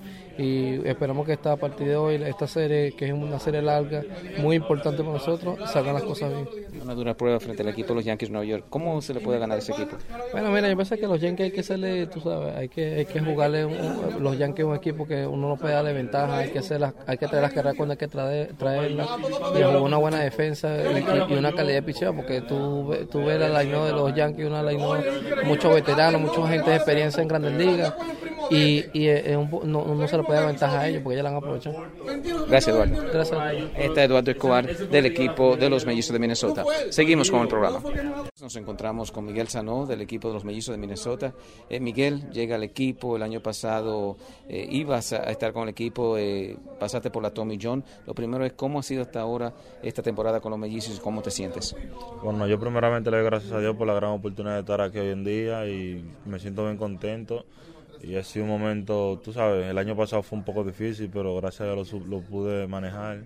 y esperamos que esta partida de hoy, esta serie, que es una serie larga, muy importante para nosotros, salgan las cosas bien. Una dura prueba frente al equipo de los Yankees de Nueva York. ¿Cómo se le puede ganar a ese equipo? Bueno, mira, yo pienso que los Yankees hay que hacerle, tú sabes, hay que, hay que jugarle, un, los Yankees es un equipo que uno no puede darle ventaja, hay que hacer las, hay que traer las carreras cuando hay que traer, traerlas y jugar una buena defensa y, y una calidad de picheo, porque tú, tú ves la line de los Yankees, una line muchos veteranos, mucha gente de experiencia en Grandes Ligas y, y es un, no, no se le puede dar ventaja a ellos porque ya la han aprovechado. Gracias, Eduardo. Gracias. Este es Eduardo Escobar del equipo de los Mellizos de Minnesota. Seguimos con el programa. Nos encontramos con Miguel Sanó del equipo de los Mellizos de Minnesota. Eh, Miguel, llega al equipo, el año pasado eh, ibas a estar con el equipo, eh, pasaste por la Tommy John. Lo primero es cómo ha sido hasta ahora esta temporada con los Mellizos y cómo te sientes. Bueno, yo primeramente le doy gracias a Dios por la gran oportunidad de estar aquí hoy en día y me siento bien contento. Y ha sido un momento, tú sabes, el año pasado fue un poco difícil, pero gracias a Dios lo, lo pude manejar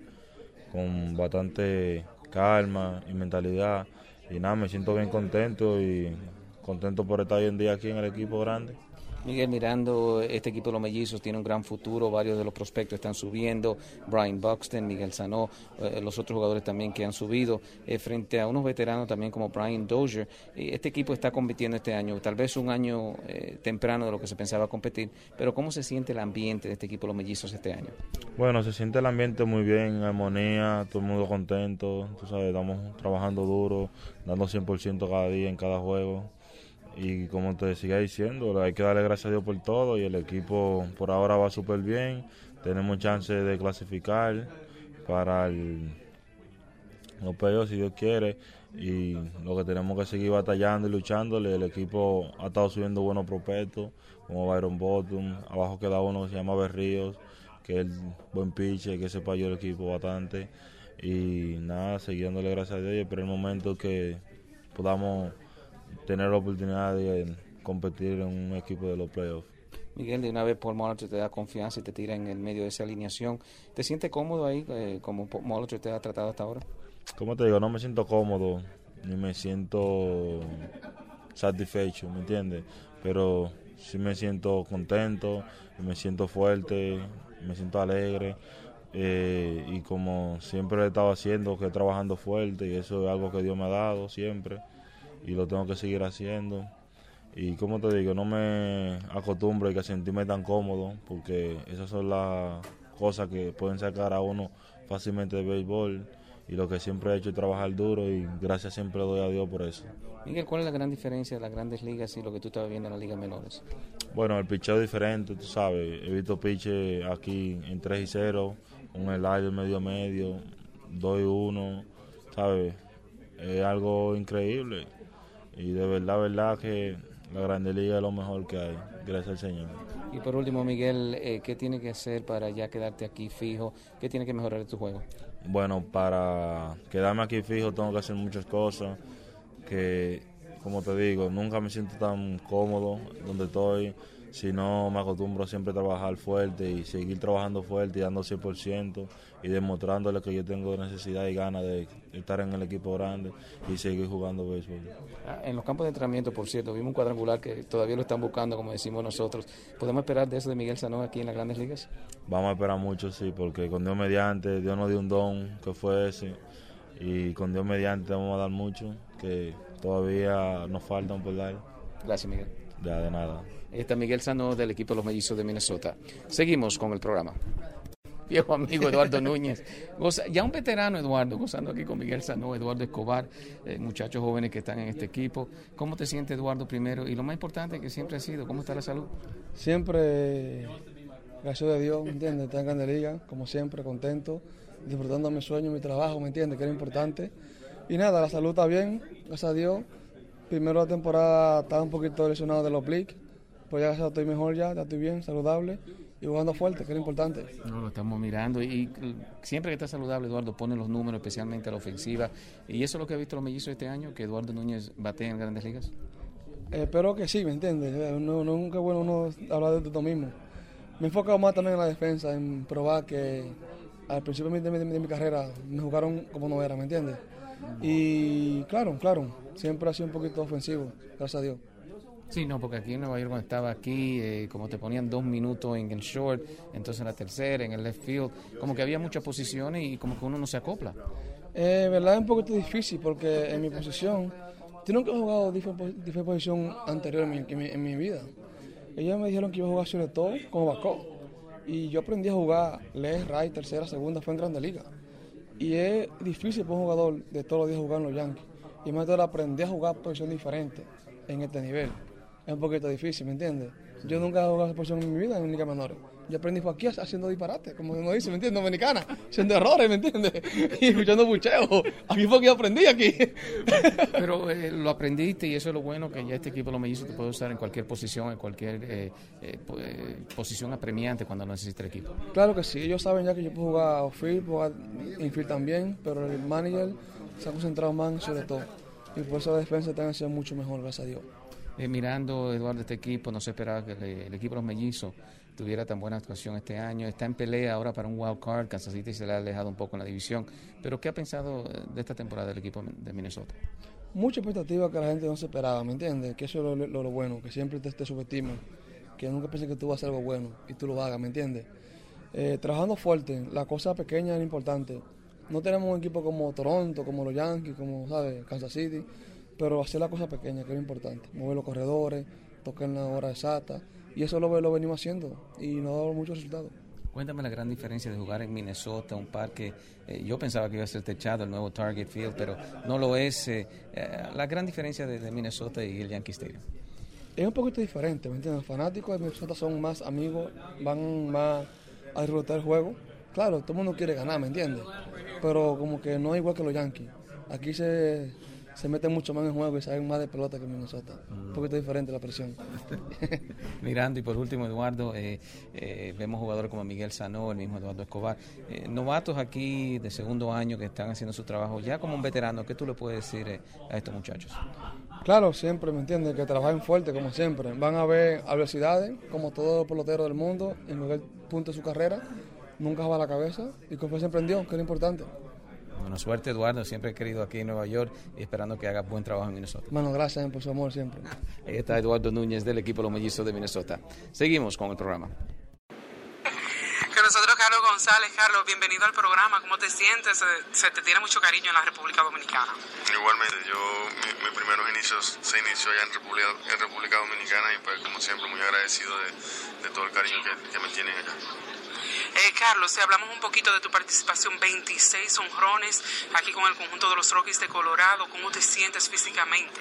con bastante calma y mentalidad. Y nada, me siento bien contento y contento por estar hoy en día aquí en el equipo grande. Miguel, mirando este equipo de los Mellizos, tiene un gran futuro, varios de los prospectos están subiendo, Brian Buxton, Miguel Sanó, eh, los otros jugadores también que han subido, eh, frente a unos veteranos también como Brian Dozier. Eh, este equipo está compitiendo este año, tal vez un año eh, temprano de lo que se pensaba competir, pero ¿cómo se siente el ambiente de este equipo de los Mellizos este año? Bueno, se siente el ambiente muy bien, en armonía, todo el mundo contento, tú sabes, estamos trabajando duro, dando cien por ciento cada día en cada juego. Y como te siga diciendo, hay que darle gracias a Dios por todo y el equipo por ahora va súper bien. Tenemos chance de clasificar para el, los playoffs si Dios quiere y lo que tenemos que seguir batallando y luchándole. El equipo ha estado subiendo buenos prospectos como Byron Bottom, abajo queda uno que se llama Berríos, que es el buen pitcher, que se payó el equipo bastante y nada, siguiéndole gracias a Dios y espero el momento que podamos tener la oportunidad de competir en un equipo de los playoffs. Miguel, de una vez Paul Molitor te da confianza y te tira en el medio de esa alineación. ¿Te sientes cómodo ahí eh, como Paul Molitor te ha tratado hasta ahora? Como te digo, no me siento cómodo ni me siento satisfecho, ¿me entiendes? Pero sí me siento contento, me siento fuerte, me siento alegre eh, y como siempre he estado haciendo, que trabajando fuerte y eso es algo que Dios me ha dado siempre. y lo tengo que seguir haciendo. Y como te digo, no me acostumbro a sentirme tan cómodo, porque esas son las cosas que pueden sacar a uno fácilmente del béisbol, y lo que siempre he hecho es trabajar duro, y gracias siempre doy a Dios por eso. Miguel, ¿cuál es la gran diferencia de las grandes ligas y lo que tú estabas viendo en las ligas menores? Bueno, el picheo es diferente, tú sabes. He visto piches aquí en tres y cero, un slider medio medio, dos y uno, ¿sabes? Es algo increíble. Y de verdad, verdad que la Grande Liga es lo mejor que hay, gracias al Señor. Y por último, Miguel, eh, ¿qué tiene que hacer para ya quedarte aquí fijo? ¿Qué tiene que mejorar en tu juego? Bueno, para quedarme aquí fijo tengo que hacer muchas cosas que, como te digo, nunca me siento tan cómodo donde estoy, si no me acostumbro siempre a trabajar fuerte y seguir trabajando fuerte y dando cien por ciento y demostrándole que yo tengo necesidad y ganas de estar en el equipo grande y seguir jugando béisbol. En los campos de entrenamiento, por cierto, vimos un cuadrangular que todavía lo están buscando, como decimos nosotros. ¿Podemos esperar de eso de Miguel Sanó aquí en las Grandes Ligas? Vamos a esperar mucho, sí, porque con Dios mediante, Dios nos dio un don que fue ese, y con Dios mediante vamos a dar mucho, que todavía nos faltan por dar. Gracias, Miguel. Ya, de nada. Ahí está Miguel Sanó del equipo de los Mellizos de Minnesota. Seguimos con el programa. Viejo amigo Eduardo Núñez, goza, ya un veterano Eduardo, gozando aquí con Miguel Sanó, Eduardo Escobar, eh, muchachos jóvenes que están en este equipo. ¿Cómo te sientes, Eduardo, primero? Y lo más importante que siempre ha sido, ¿cómo está la salud? Siempre, gracias a Dios, ¿me entiendes? Está en Grande Liga, como siempre, contento, disfrutando mi sueño, mi trabajo, ¿me entiendes? Que era importante. Y nada, la salud está bien, gracias a Dios. Primero la temporada estaba un poquito lesionado de los obliques, pues ya gracias a Dios estoy mejor ya, ya estoy bien, saludable. Y jugando fuerte, que era importante. No, lo estamos mirando y, y siempre que está saludable, Eduardo pone los números, especialmente a la ofensiva. ¿Y eso es lo que ha visto los Mellizos este año, que Eduardo Núñez batea en Grandes Ligas? Eh, espero que sí, ¿me entiendes? No, no, nunca es bueno uno hablar de esto mismo. Me he enfocado más también en la defensa, en probar que al principio de mi, de, de mi carrera me jugaron como no era, ¿me entiendes? Y claro, claro, siempre ha sido un poquito ofensivo, gracias a Dios. Sí, no, porque aquí en Nueva York cuando estaba aquí, eh, como te ponían dos minutos en el short, entonces en la tercera, en el left field, como que había muchas posiciones y como que uno no se acopla. Eh, verdad es un poquito difícil porque en mi posición, yo nunca he jugado diferente posición anterior en mi, en, mi, en mi vida. Ellos me dijeron que iba a jugar sobre todo como backup y yo aprendí a jugar left, right, tercera, segunda, fue en Grande Liga. Y es difícil para un jugador de todos los días jugar en los Yankees. Y más de todo aprendí a jugar posiciones diferentes en este nivel. Es un poquito difícil, ¿me entiendes? Yo nunca he jugado esa posición en mi vida en ligas menores. Yo aprendí fue aquí haciendo disparates, como uno dice, ¿me entiendes? Dominicana, haciendo errores, ¿me entiendes? Y escuchando bucheos. Aquí fue que yo aprendí aquí. Pero eh, lo aprendiste y eso es lo bueno, que ya este equipo de los Mellizos te puede usar en cualquier posición, en cualquier eh, eh, posición apremiante cuando lo necesite el equipo. Claro que sí, ellos saben ya que yo puedo jugar off-field, puedo jugar infield también, pero el manager se ha concentrado más sobre todo. Y por eso la defensa está haciendo mucho mejor, gracias a Dios. Eh, mirando, Eduardo, este equipo, no se esperaba que le, el equipo de los Mellizos tuviera tan buena actuación este año. Está en pelea ahora para un wild card. Kansas City se le ha alejado un poco en la división. Pero ¿qué ha pensado de esta temporada del equipo de Minnesota? Mucha expectativa que la gente no se esperaba, ¿me entiendes? Que eso es lo, lo, lo bueno, que siempre te, te subestiman, que nunca pienses que tú vas a hacer algo bueno y tú lo hagas, ¿me entiendes? Eh, trabajando fuerte, la cosa pequeña es importante. No tenemos un equipo como Toronto, como los Yankees, como, ¿sabes? Kansas City. Pero hacer la cosa pequeña, que es importante. Mover los corredores, tocar en la hora exacta. Y eso lo, lo venimos haciendo y nos ha dado muchos resultados. Cuéntame la gran diferencia de jugar en Minnesota, un parque, eh, yo pensaba que iba a ser techado, el nuevo Target Field, pero no lo es. Eh, eh, la gran diferencia de, de Minnesota y el Yankee Stadium. Es un poquito diferente, ¿me entiendes? Los fanáticos de Minnesota son más amigos, van más a disfrutar el juego. Claro, todo el mundo quiere ganar, ¿me entiendes? Pero como que no es igual que los Yankees. Aquí se... se meten mucho más en juego y saben más de pelota que en Minnesota. Mm. Un poquito diferente la presión. Mirando, y por último, Eduardo, eh, eh, vemos jugadores como Miguel Sanó, el mismo Eduardo Escobar, eh, novatos aquí de segundo año que están haciendo su trabajo. Ya como un veterano, ¿qué tú le puedes decir eh, a estos muchachos? Claro, siempre, ¿me entiendes? Que trabajen fuerte, como siempre. Van a ver adversidades, como todos los peloteros del mundo, en cualquier punto de su carrera. Nunca va a la cabeza y confianza en Dios, que es importante. Buena suerte, Eduardo. Siempre he querido aquí en Nueva York y esperando que hagas buen trabajo en Minnesota. Bueno, gracias por su amor siempre. Ahí está Eduardo Núñez del equipo de los Mellizos de Minnesota. Seguimos con el programa. Que nosotros Carlos González. Carlos, bienvenido al programa. ¿Cómo te sientes? Se, se te tiene mucho cariño en la República Dominicana. Igualmente, yo mis mi primeros inicios se inició allá en República, en República Dominicana y pues como siempre muy agradecido de, de todo el cariño que, que me tienen allá. Eh, Carlos, si hablamos un poquito de tu participación, veintiséis honrones aquí con el conjunto de los Rockies de Colorado, ¿cómo te sientes físicamente?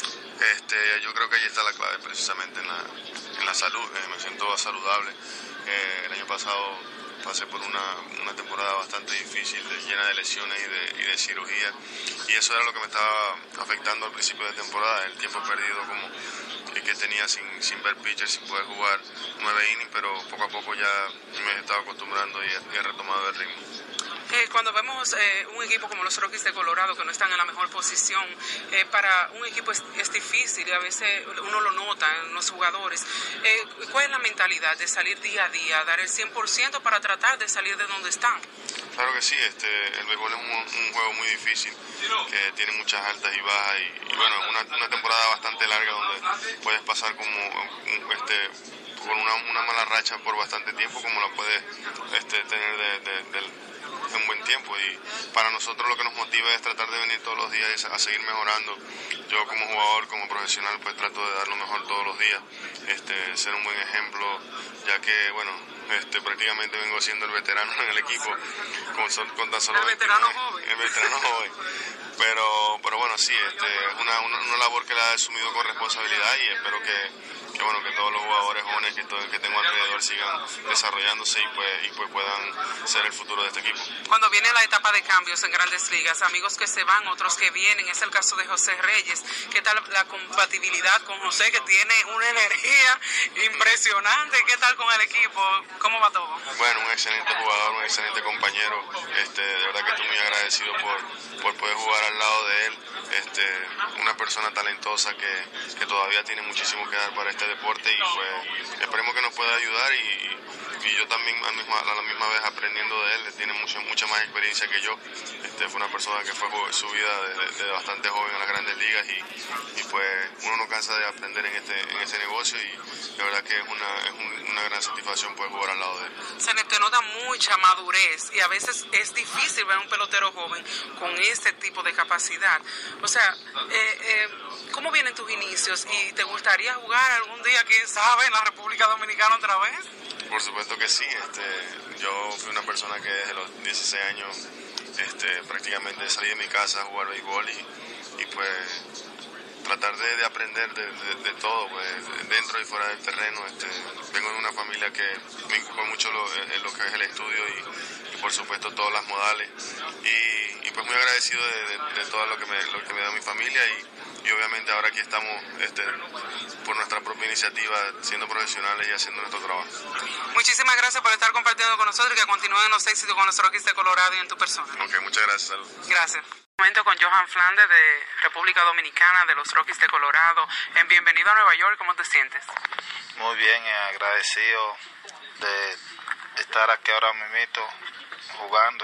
Este, yo creo que ahí está la clave precisamente en la, en la salud, eh, me siento saludable. Eh, el año pasado pasé por una, una temporada bastante difícil, de, llena de lesiones y de, y de cirugía, y eso era lo que me estaba afectando al principio de temporada, el tiempo perdido como que tenía sin, sin ver pitchers, sin poder jugar nueve innings, pero poco a poco ya me he estado acostumbrando y he, y he retomado el ritmo. Eh, cuando vemos eh, un equipo como los Rockies de Colorado que no están en la mejor posición, eh, para un equipo es, es difícil y a veces uno lo nota en los jugadores. Eh, ¿Cuál es la mentalidad de salir día a día, dar el cien por ciento para tratar de salir de donde están? Claro que sí, este, el béisbol es un, un juego muy difícil, que tiene muchas altas y bajas y, y bueno, una, una temporada bastante larga donde puedes pasar como este, por una, una mala racha por bastante tiempo como la puedes este, tener de, de, de un buen tiempo, y para nosotros lo que nos motiva es tratar de venir todos los días a seguir mejorando. Yo como jugador, como profesional, pues trato de dar lo mejor todos los días, este, ser un buen ejemplo, ya que bueno, este, prácticamente vengo siendo el veterano en el equipo con, con tan solo el veterano joven el veterano joven pero pero bueno, sí, este, es una, una, una labor que la he asumido con responsabilidad y espero que que bueno, que todos los jugadores jóvenes que, todo, que tengo alrededor sigan desarrollándose y pues, y pues puedan ser el futuro de este equipo. Cuando viene la etapa de cambios en Grandes Ligas, amigos que se van, otros que vienen, es el caso de José Reyes. ¿Qué tal la compatibilidad con José, que tiene una energía impresionante? ¿Qué tal con el equipo? ¿Cómo va todo? Bueno, un excelente jugador, un excelente compañero. Este, de verdad que estoy muy agradecido por, por poder jugar al lado de él. Este, una persona talentosa que, que todavía tiene muchísimo que dar para este deporte y pues esperemos que nos pueda ayudar y, y yo también a, misma, a la misma vez aprendiendo de él. Él tiene mucha, mucha más experiencia que yo. Este, fue una persona que fue subida desde de bastante joven a las Grandes Ligas y, y pues uno no cansa de aprender en este, en este negocio y la verdad que es una, es un, una gran satisfacción poder jugar al lado de él. Se te nota mucha madurez y a veces es difícil ver a un pelotero joven con este tipo de capacidad. O sea, eh, eh, ¿cómo vienen tus inicios? ¿Y te gustaría jugar algún día, quién sabe, en la República Dominicana otra vez? Por supuesto que sí. Este, yo fui una persona que desde los dieciséis años este, prácticamente salí de mi casa a jugar béisbol y, y pues tratar de, de aprender de, de, de todo, pues, dentro y fuera del terreno. Este, vengo de una familia que me inculcó mucho lo, en lo que es el estudio y, y por supuesto todas las modales y, y pues muy agradecido de, de, de todo lo que me, lo que me da mi familia y, y obviamente ahora aquí estamos este, por nuestra propia iniciativa siendo profesionales y haciendo nuestro trabajo. Muchísimas gracias por estar compartiendo con nosotros y que continúen los éxitos con los Rockies de Colorado y en tu persona. Ok, muchas gracias. Salud. Gracias. Momento con Johan Flandes de República Dominicana, de los Rockies de Colorado. En Bienvenido a Nueva York, ¿cómo te sientes? Muy bien, agradecido de estar aquí ahora mismo jugando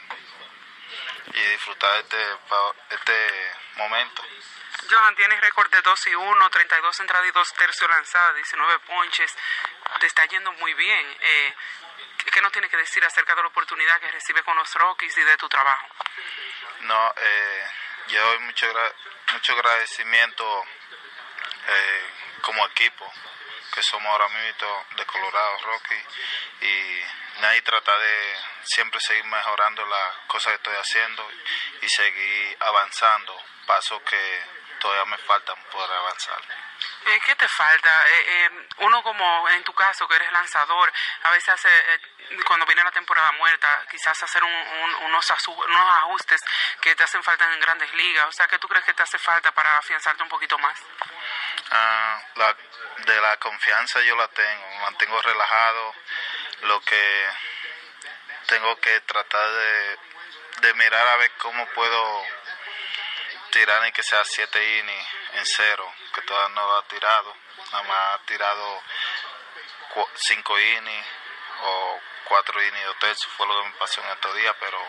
y, y disfrutar de este, este momento. Johan, tienes récord de dos y uno, treinta y dos entradas y dos tercios lanzadas, diecinueve ponches. Te está yendo muy bien. Eh, ¿Qué nos tienes que decir acerca de la oportunidad que recibes con los Rockies y de tu trabajo? No, eh, yo doy mucho, mucho agradecimiento eh, como equipo, que somos ahora mismo de Colorado Rockies, y nadie trata de siempre seguir mejorando las cosas que estoy haciendo y seguir avanzando, pasos que todavía me faltan por avanzar. Eh, ¿Qué te falta? Eh, eh, uno como en tu caso, que eres lanzador, a veces hace, eh, cuando viene la temporada muerta, quizás hacer un, un, unos, unos ajustes que te hacen falta en Grandes Ligas. O sea, ¿qué tú crees que te hace falta para afianzarte un poquito más? Uh, la, de la confianza yo la tengo, me mantengo relajado. Lo que tengo que tratar de, de mirar a ver cómo puedo tirar en que sea siete innings en cero, que todavía no ha tirado, nada más ha tirado cu- cinco innings o cuatro innings o tercio, fue lo que me pasó en estos días, pero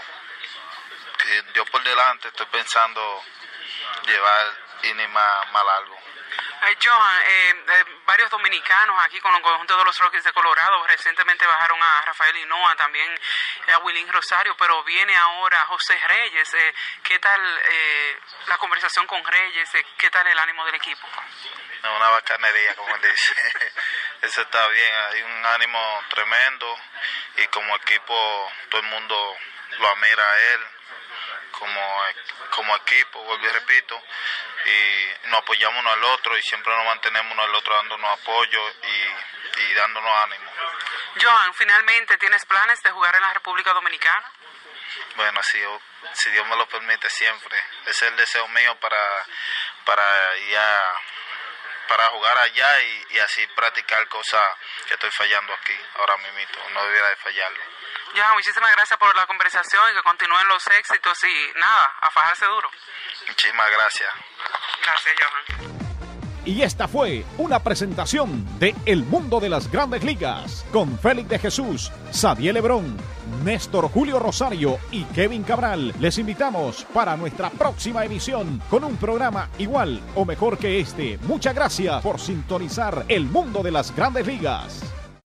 que yo por delante estoy pensando llevar innings más, más largo. Eh, Johan, eh, eh, varios dominicanos aquí con el conjunto de los Rockies de Colorado recientemente bajaron a Rafael Hinoa, también eh, a Wilín Rosario, pero viene ahora José Reyes. Eh, ¿Qué tal eh, la conversación con Reyes? Eh, ¿Qué tal el ánimo del equipo? Una bacanería, como él dice. Eso está bien, hay un ánimo tremendo y como equipo todo el mundo lo admira a él. Como, como equipo, vuelvo y repito, y nos apoyamos uno al otro y siempre nos mantenemos uno al otro dándonos apoyo y, y dándonos ánimo. Johan, finalmente, ¿tienes planes de jugar en la República Dominicana? Bueno, si, si Dios me lo permite siempre, ese es el deseo mío para, para, ya, para jugar allá y, y así practicar cosas que estoy fallando aquí, ahora mismo, no debiera de fallarlo. Ya, muchísimas gracias por la conversación y que continúen los éxitos y nada, a fajarse duro. Muchísimas gracias. Gracias, Johan. Y esta fue una presentación de El Mundo de las Grandes Ligas con Félix de Jesús, Sadiel Lebrón, Néstor Julio Rosario y Kevin Cabral. Les invitamos para nuestra próxima emisión con un programa igual o mejor que este. Muchas gracias por sintonizar El Mundo de las Grandes Ligas.